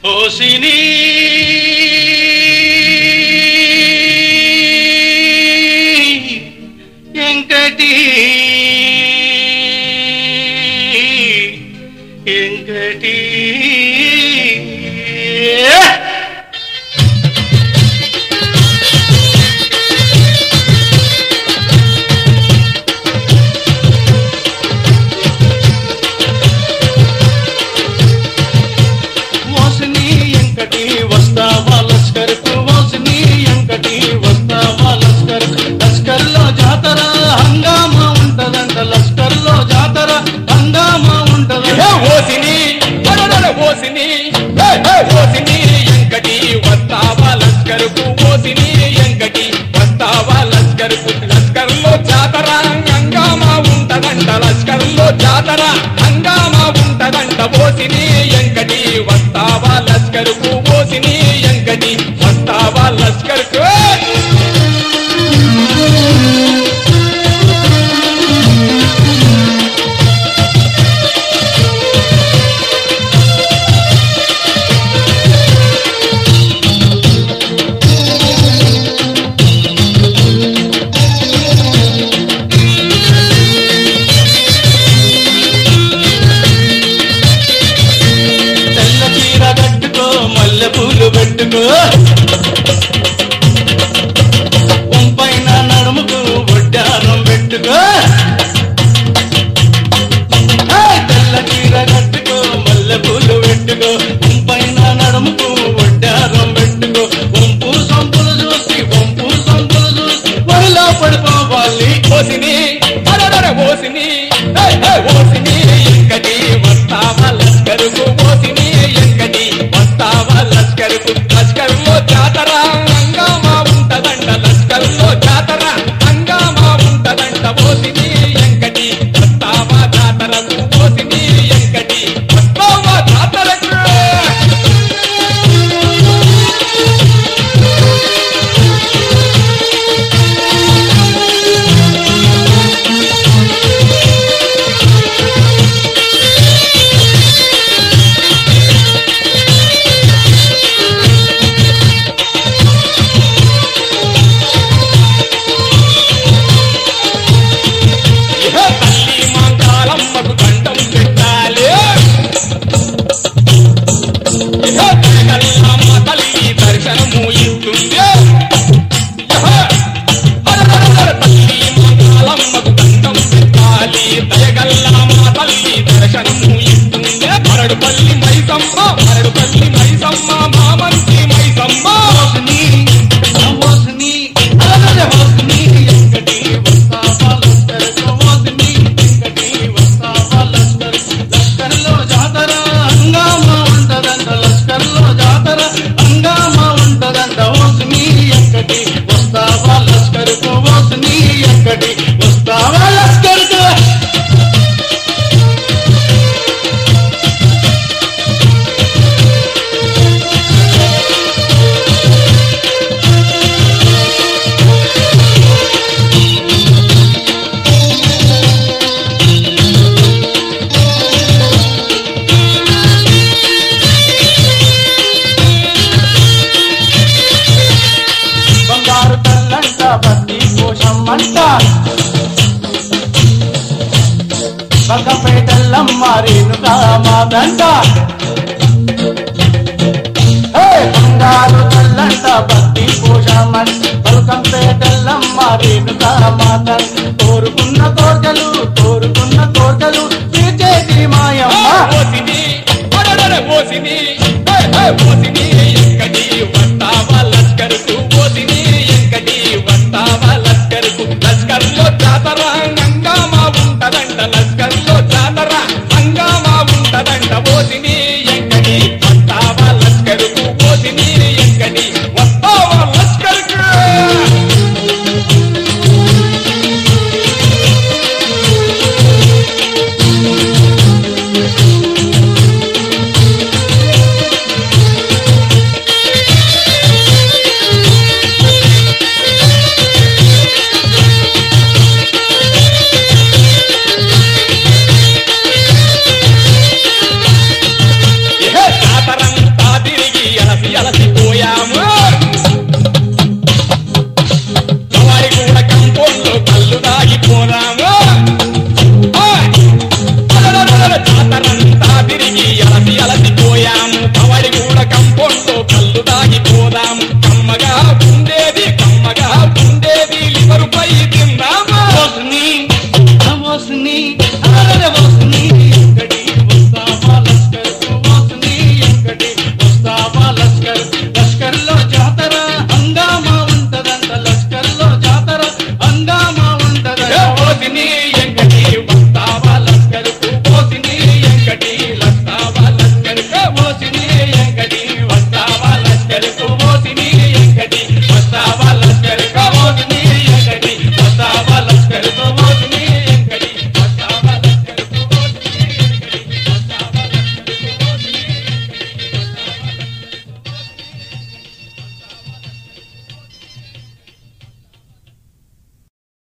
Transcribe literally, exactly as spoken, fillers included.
ఓసిని ఎంకటి ఎంకటి వస్తావా లస్కర్కు ఓసిని ఎంకటి వస్తావా లస్కర్ లస్కర్లో జాతర హంగామా ఉంటదంట లస్కర్లో జాతర హంగామా ఉంటదంట ఓసిని ఓసిని ఓసిని ఎంకటి వస్తావా లస్కర్కు ఓసిని ఎంకటి వస్తావా లస్కర్కు లస్కర్లో జాతర హంగామా ఉంటదంట లస్కర్లో జాతర హంగామా ఉంటదంట ఓసిని ఎంకటి వస్తావా లస్కర్కు ఓసిని ఎంకటి వస్తావా లస్కర్కు పూలు పెట్టుకో పైన నడుముకు వడ్డారం పెట్టుకో తెల్ల చీర కట్టుకో మల్లె పూలు పెట్టుకో పైన నడుముకు వడ్డారం పెట్టుకో వంపు సంపులు చూసి వంపు సంపులు చూసి వరిలో పడిపోవాలి ఓసిని ఓసిని ఓసిని ఎంకటి వస్తావా లస్కరుకు ఓసిని ఎంకటి వస్తావా లస్కరుకు లస్కర్లో జాతర హంగామా ఉంటదంట లస్కర్లో జాతర హంగామా ఉంటదంట ఓసిని ఎంకటి వస్తావా జాతరకు ఓసిని ఎంకటి వస్తావా జాతరకు మరడుపల్లి మైసమ్మ మరడుపల్లి మైసమ్మ మామంతి మైసమ్మ ఓసిని ఓసిని ఓసిని ఎంకటి వస్తావా లస్కర్కు ఓసిని ఎంకటి వస్తావా లస్కర్ లస్కర్లో జాతర హంగామా ఉంటదంట లస్కర్లో జాతర హంగామా ఉంటదంట ఓసిని ఎంకటి వస్తావా లస్కర్కు ఓసిని ఎంకటి వస్తావా లస్కర్కు బంగారు తల్లంట బతి కోశమ్మంట బగ్గపేటల్లమ్మ రేణుకా మాతంట బంగారు తల్లంట బతి కోశమ్మంట బల్కంపేటల్లమ్మ రేణుకా మాతంట కోరుకున్న కోర్కెలు కోరుకున్న కోర్కెలు తీర్చేసి మాయమ్మ ఓసిని ఓసిని ఓసిని ఎంకటి వస్తావా లస్కరుకు ఓసిని ఎంకటి వస్తావా లస్కరుకు లస్కర్లో జాతర హంగామా ఉంటదంట లస్కర్లో జాతర హంగామా ఉంటదంట ఓసిని ఎంకటి వస్తావా లస్కరుకు ఓసిని ఎంకటి వస్తావా లస్కరుకు కంపౌండ్